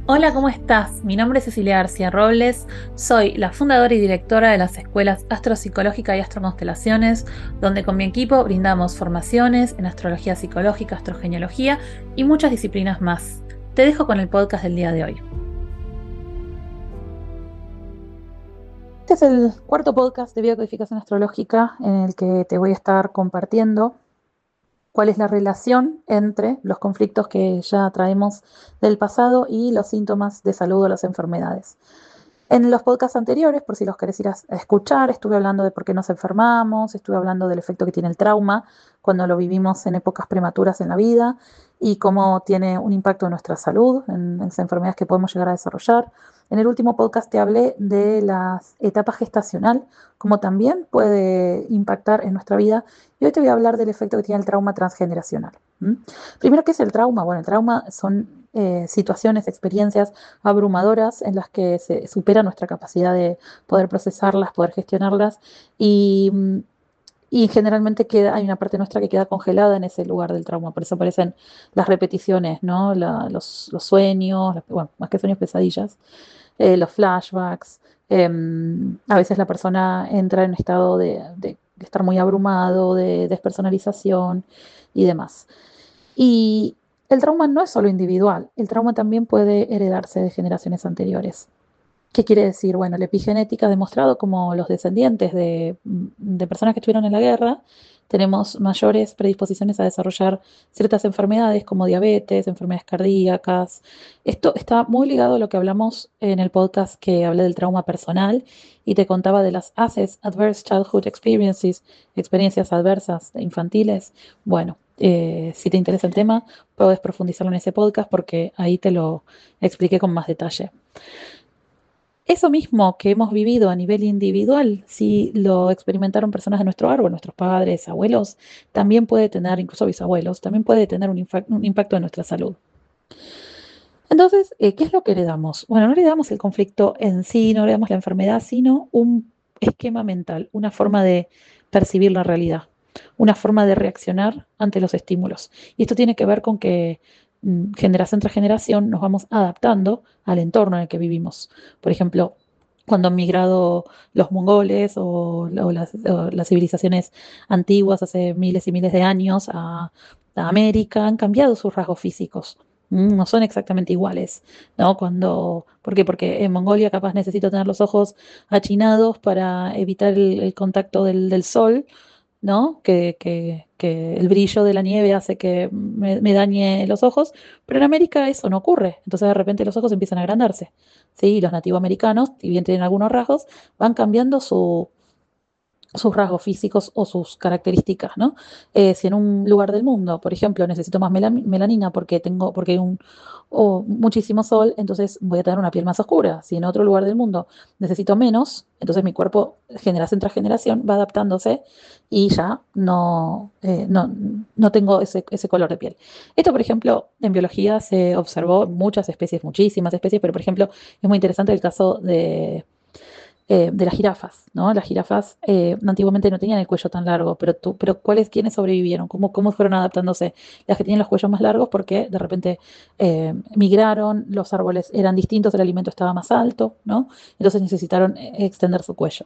Hola, ¿cómo estás? Mi nombre es Cecilia García Robles, soy la fundadora y directora de las escuelas Astropsicológica y Astroconstelaciones, donde con mi equipo brindamos formaciones en astrología psicológica, astrogenealogía y muchas disciplinas más. Te dejo con el podcast del día de hoy. Este es el cuarto podcast de biocodificación astrológica en el que te voy a estar compartiendo cuál es la relación entre los conflictos que ya traemos del pasado y los síntomas de salud o las enfermedades. En los podcasts anteriores, por si los querés ir a escuchar, estuve hablando de por qué nos enfermamos, estuve hablando del efecto que tiene el trauma cuando lo vivimos en épocas prematuras en la vida y cómo tiene un impacto en nuestra salud, en las enfermedades que podemos llegar a desarrollar. En el último podcast te hablé de la etapa gestacional, cómo también puede impactar en nuestra vida. Y hoy te voy a hablar del efecto que tiene el trauma transgeneracional. ¿Mm? Primero, ¿qué es el trauma? Bueno, el trauma son situaciones, experiencias abrumadoras en las que se supera nuestra capacidad de poder procesarlas, poder gestionarlas y, y generalmente hay una parte nuestra que queda congelada en ese lugar del trauma. Por eso aparecen las repeticiones, ¿no? Los sueños, bueno, más que sueños, pesadillas, los flashbacks. A veces la persona entra en estado de estar muy abrumado, de despersonalización y demás. Y el trauma no es solo individual, el trauma también puede heredarse de generaciones anteriores. ¿Qué quiere decir? Bueno, la epigenética ha demostrado como los descendientes de personas que estuvieron en la guerra tenemos mayores predisposiciones a desarrollar ciertas enfermedades como diabetes, enfermedades cardíacas. Esto está muy ligado a lo que hablamos en el podcast que hablé del trauma personal y te contaba de las ACEs, Adverse Childhood Experiences, experiencias adversas infantiles. Bueno, si te interesa el tema, puedes profundizarlo en ese podcast porque ahí te lo expliqué con más detalle. Eso mismo que hemos vivido a nivel individual, si lo experimentaron personas de nuestro árbol, nuestros padres, abuelos, también puede tener, incluso bisabuelos, también puede tener un impacto en nuestra salud. Entonces, ¿qué es lo que heredamos? Bueno, no heredamos el conflicto en sí, no heredamos la enfermedad, sino un esquema mental, una forma de percibir la realidad, una forma de reaccionar ante los estímulos. Y esto tiene que ver con que generación tras generación nos vamos adaptando al entorno en el que vivimos. Por ejemplo, cuando han migrado los mongoles o las civilizaciones antiguas hace miles y miles de años a América, han cambiado sus rasgos físicos. No son exactamente iguales, ¿no? ¿Por qué? Porque en Mongolia capaz necesito tener los ojos achinados para evitar el contacto del sol, ¿no? Que el brillo de la nieve hace que me dañe los ojos, pero en América eso no ocurre, entonces de repente los ojos empiezan a agrandarse, ¿sí? Y los nativoamericanos, si bien tienen algunos rasgos, van cambiando sus rasgos físicos o sus características, ¿no? Si en un lugar del mundo, por ejemplo, necesito más melanina porque hay muchísimo sol, entonces voy a tener una piel más oscura. Si en otro lugar del mundo necesito menos, entonces mi cuerpo, generación tras generación, va adaptándose y ya no tengo ese color de piel. Esto, por ejemplo, en biología se observó en muchas especies, muchísimas especies, pero por ejemplo, es muy interesante el caso de las jirafas, ¿no? Las jirafas antiguamente no tenían el cuello tan largo, pero ¿quiénes sobrevivieron? ¿Cómo fueron adaptándose? Las que tenían los cuellos más largos porque de repente migraron, los árboles eran distintos, el alimento estaba más alto, ¿no? Entonces necesitaron extender su cuello.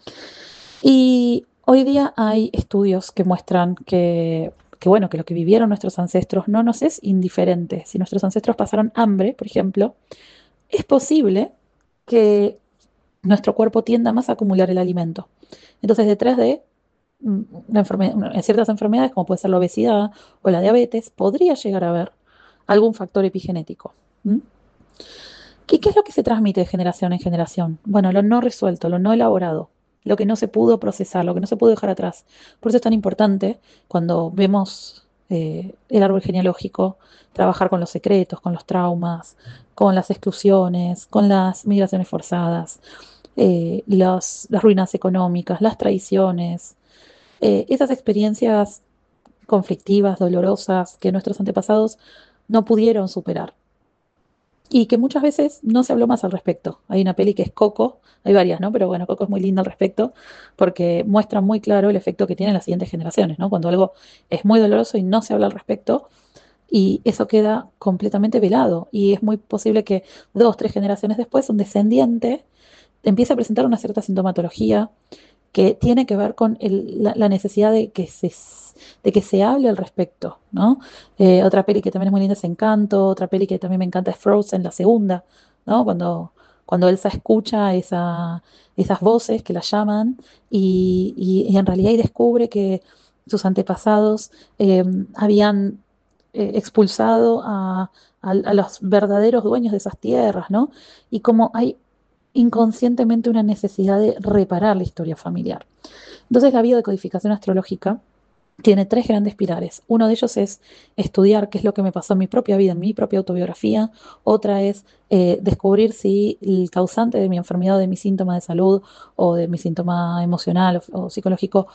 Y hoy día hay estudios que muestran bueno, que lo que vivieron nuestros ancestros no nos es indiferente. Si nuestros ancestros pasaron hambre, por ejemplo, es posible que nuestro cuerpo tienda más a acumular el alimento. Entonces, detrás de ciertas enfermedades, como puede ser la obesidad o la diabetes, podría llegar a haber algún factor epigenético. ¿Mm? ¿Qué es lo que se transmite de generación en generación? Bueno, lo no resuelto, lo no elaborado, lo que no se pudo procesar, lo que no se pudo dejar atrás. Por eso es tan importante cuando vemos el árbol genealógico, trabajar con los secretos, con los traumas, con las exclusiones, con las migraciones forzadas, las ruinas económicas, las traiciones, esas experiencias conflictivas, dolorosas, que nuestros antepasados no pudieron superar y que muchas veces no se habló más al respecto. Hay una peli que es Coco, hay varias, ¿no? Pero bueno, Coco es muy linda al respecto porque muestra muy claro el efecto que tienen las siguientes generaciones, ¿no? Cuando algo es muy doloroso y no se habla al respecto, y eso queda completamente velado. Y es muy posible que 2, 3 generaciones después un descendiente empiece a presentar una cierta sintomatología que tiene que ver con la necesidad de que se hable al respecto, ¿no? Otra peli que también es muy linda es Encanto, otra peli que también me encanta es Frozen, la segunda, ¿no? Cuando Elsa escucha esas voces que la llaman y en realidad ahí descubre que sus antepasados habían expulsado a los verdaderos dueños de esas tierras, ¿no? Y como hay inconscientemente una necesidad de reparar la historia familiar. Entonces la biodecodificación astrológica tiene 3 grandes pilares. Uno de ellos es estudiar qué es lo que me pasó en mi propia vida, en mi propia autobiografía. Otra es descubrir si el causante de mi enfermedad, de mi síntoma de salud o de mi síntoma emocional o psicológico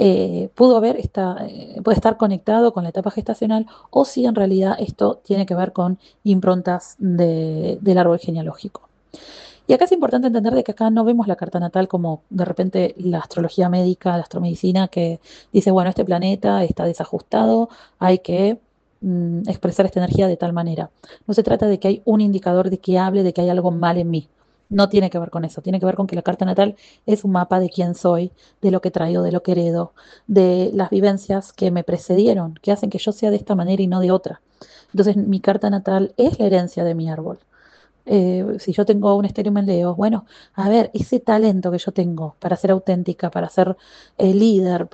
puede estar conectado con la etapa gestacional o si en realidad esto tiene que ver con improntas del árbol genealógico. Y acá es importante entender de que acá no vemos la carta natal como de repente la astrología médica, la astromedicina, que dice, bueno, este planeta está desajustado, hay que expresar esta energía de tal manera. No se trata de que hay un indicador de que hable de que hay algo mal en mí. No tiene que ver con eso, tiene que ver con que la carta natal es un mapa de quién soy, de lo que traigo, de lo que heredo, de las vivencias que me precedieron, que hacen que yo sea de esta manera y no de otra. Entonces, mi carta natal es la herencia de mi árbol. Si yo tengo un estéreo en Leo, bueno, a ver, ese talento que yo tengo para ser auténtica, para ser líder,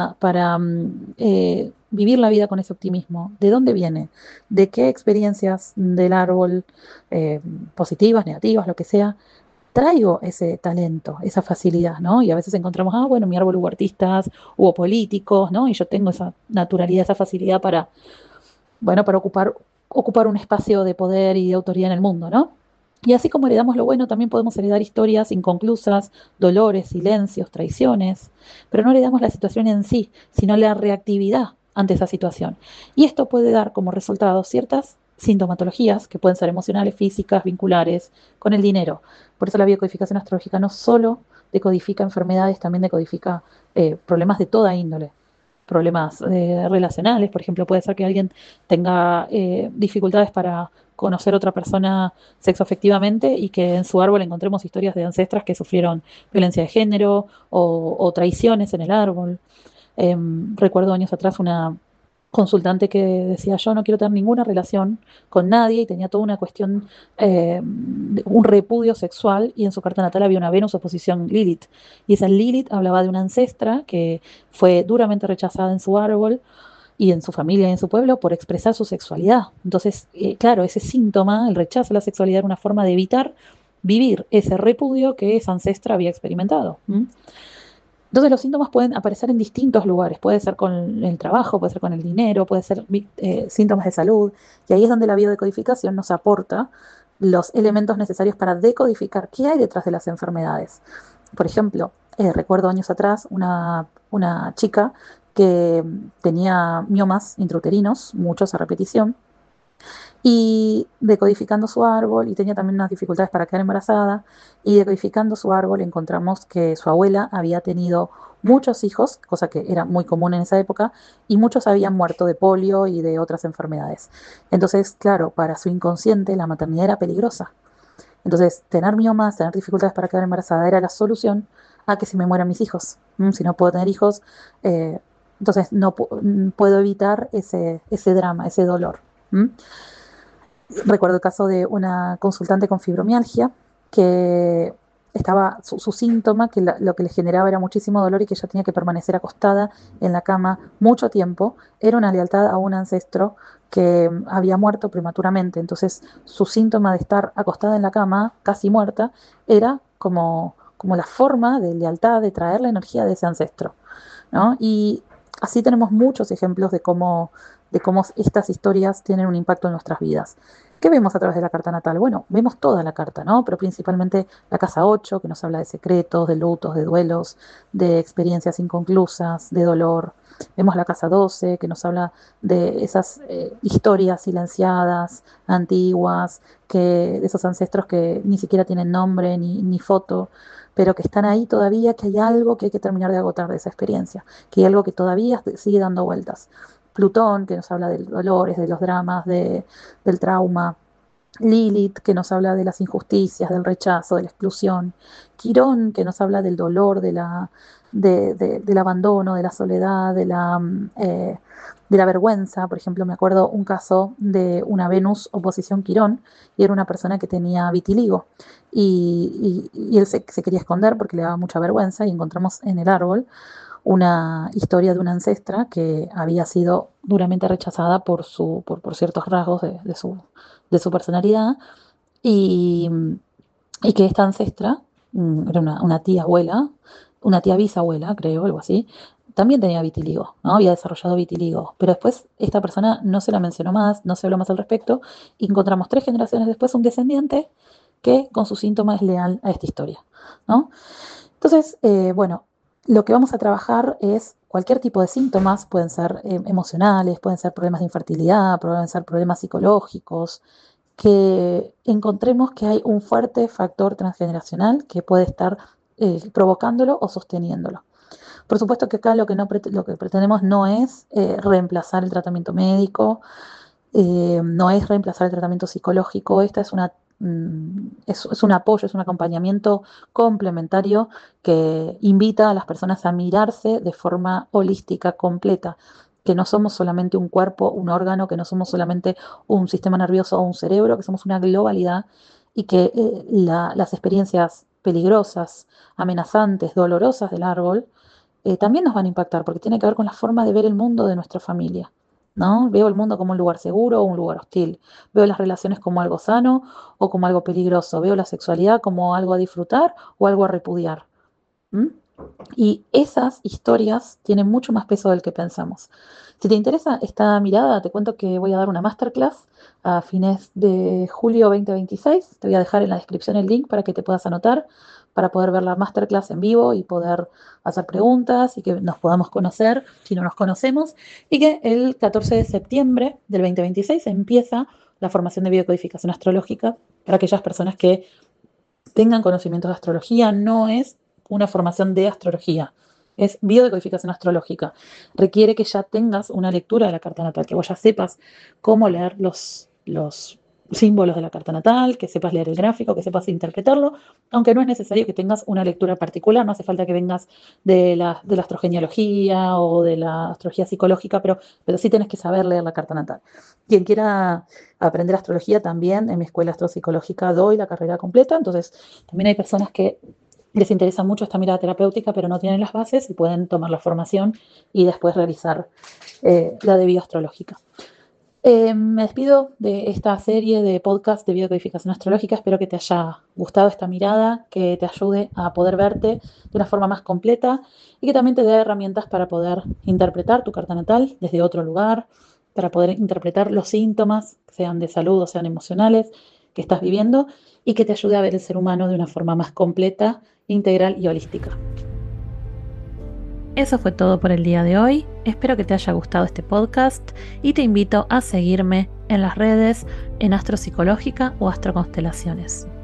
para vivir la vida con ese optimismo, ¿de dónde viene? ¿De qué experiencias del árbol, eh, positivas, negativas, lo que sea, traigo ese talento, esa facilidad, ¿no? Y a veces encontramos, bueno, en mi árbol hubo artistas, hubo políticos, ¿no? Y yo tengo esa naturalidad, esa facilidad para, bueno, para ocupar un espacio de poder y de autoridad en el mundo, ¿no? Y así como heredamos lo bueno, también podemos heredar historias inconclusas, dolores, silencios, traiciones, pero no heredamos la situación en sí, sino la reactividad ante esa situación. Y esto puede dar como resultado ciertas sintomatologías que pueden ser emocionales, físicas, vinculares, con el dinero. Por eso la biocodificación astrológica no solo decodifica enfermedades, también decodifica problemas de toda índole, problemas relacionales. Por ejemplo, puede ser que alguien tenga dificultades para conocer a otra persona sexoafectivamente y que en su árbol encontremos historias de ancestras que sufrieron violencia de género o traiciones en el árbol. Recuerdo años atrás una consultante que decía yo no quiero tener ninguna relación con nadie y tenía toda una cuestión, un repudio sexual y en su carta natal había una Venus oposición Lilith y esa Lilith hablaba de una ancestra que fue duramente rechazada en su árbol y en su familia y en su pueblo por expresar su sexualidad. Entonces, claro, ese síntoma, el rechazo a la sexualidad era una forma de evitar vivir ese repudio que esa ancestra había experimentado. Entonces los síntomas pueden aparecer en distintos lugares, puede ser con el trabajo, puede ser con el dinero, puede ser síntomas de salud, y ahí es donde la biodecodificación nos aporta los elementos necesarios para decodificar qué hay detrás de las enfermedades. Por ejemplo, recuerdo años atrás una chica que tenía miomas intrauterinos, muchos a repetición, y decodificando su árbol, y tenía también unas dificultades para quedar embarazada, y decodificando su árbol encontramos que su abuela había tenido muchos hijos, cosa que era muy común en esa época, y muchos habían muerto de polio y de otras enfermedades. Entonces, claro, para su inconsciente la maternidad era peligrosa. Entonces, tener miomas, tener dificultades para quedar embarazada era la solución a que se me mueran mis hijos. Si no puedo tener hijos, eh, entonces no puedo evitar ese drama, ese dolor. Recuerdo el caso de una consultante con fibromialgia que estaba su síntoma, que lo que le generaba era muchísimo dolor y que ella tenía que permanecer acostada en la cama mucho tiempo, era una lealtad a un ancestro que había muerto prematuramente. Entonces, su síntoma de estar acostada en la cama, casi muerta, era como la forma de lealtad, de traer la energía de ese ancestro, ¿no? Y así tenemos muchos ejemplos de cómo estas historias tienen un impacto en nuestras vidas. ¿Qué vemos a través de la carta natal? Bueno, vemos toda la carta, ¿no? Pero principalmente la casa 8, que nos habla de secretos, de lutos, de duelos, de experiencias inconclusas, de dolor. Vemos la casa 12, que nos habla de esas historias silenciadas, antiguas, de esos ancestros que ni siquiera tienen nombre ni foto, pero que están ahí todavía, que hay algo que hay que terminar de agotar de esa experiencia, que hay algo que todavía sigue dando vueltas. Plutón, que nos habla de los dolores, de los dramas, del trauma. Lilith, que nos habla de las injusticias, del rechazo, de la exclusión. Quirón, que nos habla del dolor, del abandono, de la soledad, de la vergüenza. Por ejemplo, me acuerdo un caso de una Venus oposición Quirón, y era una persona que tenía vitiligo. Y él se quería esconder porque le daba mucha vergüenza, y encontramos en el árbol una historia de una ancestra que había sido duramente rechazada por ciertos rasgos de su personalidad, y, y que esta ancestra, era una tía abuela, una tía bisabuela, creo, algo así, también tenía vitiligo, ¿no? Había desarrollado vitiligo, pero después esta persona no se la mencionó más, no se habló más al respecto, y encontramos 3 generaciones después un descendiente que con sus síntomas es leal a esta historia, ¿no? Entonces, bueno, lo que vamos a trabajar es cualquier tipo de síntomas, pueden ser emocionales, pueden ser problemas de infertilidad, pueden ser problemas psicológicos, que encontremos que hay un fuerte factor transgeneracional que puede estar provocándolo o sosteniéndolo. Por supuesto que acá lo que pretendemos no es reemplazar el tratamiento médico, no es reemplazar el tratamiento psicológico. Esta es un apoyo, es un acompañamiento complementario que invita a las personas a mirarse de forma holística, completa, que no somos solamente un cuerpo, un órgano, que no somos solamente un sistema nervioso o un cerebro, que somos una globalidad, y que las experiencias peligrosas, amenazantes, dolorosas del árbol también nos van a impactar, porque tiene que ver con la forma de ver el mundo de nuestra familia, ¿no? Veo el mundo como un lugar seguro o un lugar hostil. Veo las relaciones como algo sano o como algo peligroso. Veo la sexualidad como algo a disfrutar o algo a repudiar. ¿Mm? Y esas historias tienen mucho más peso del que pensamos. Si te interesa esta mirada, te cuento que voy a dar una masterclass a fines de julio 2026. Te voy a dejar en la descripción el link para que te puedas anotar, para poder ver la masterclass en vivo y poder hacer preguntas y que nos podamos conocer si no nos conocemos. Y que el 14 de septiembre del 2026 empieza la formación de biocodificación astrológica para aquellas personas que tengan conocimientos de astrología. No es una formación de astrología, es biodecodificación astrológica. Requiere que ya tengas una lectura de la carta natal, que vos ya sepas cómo leer los símbolos de la carta natal, que sepas leer el gráfico, que sepas interpretarlo, aunque no es necesario que tengas una lectura particular, no hace falta que vengas de la astrogenealogía o de la astrología psicológica, pero sí tenés que saber leer la carta natal. Quien quiera aprender astrología también, en mi escuela astropsicológica doy la carrera completa, entonces también hay personas que les interesa mucho esta mirada terapéutica, pero no tienen las bases y pueden tomar la formación y después realizar la de bioastrológica. Me despido de esta serie de podcast de biodecodificación astrológica. Espero que te haya gustado esta mirada, que te ayude a poder verte de una forma más completa y que también te dé herramientas para poder interpretar tu carta natal desde otro lugar, para poder interpretar los síntomas, sean de salud o sean emocionales, que estás viviendo, y que te ayude a ver el ser humano de una forma más completa, integral y holística. Eso fue todo por el día de hoy. Espero que te haya gustado este podcast y te invito a seguirme en las redes en Astropsicológica o Astroconstelaciones.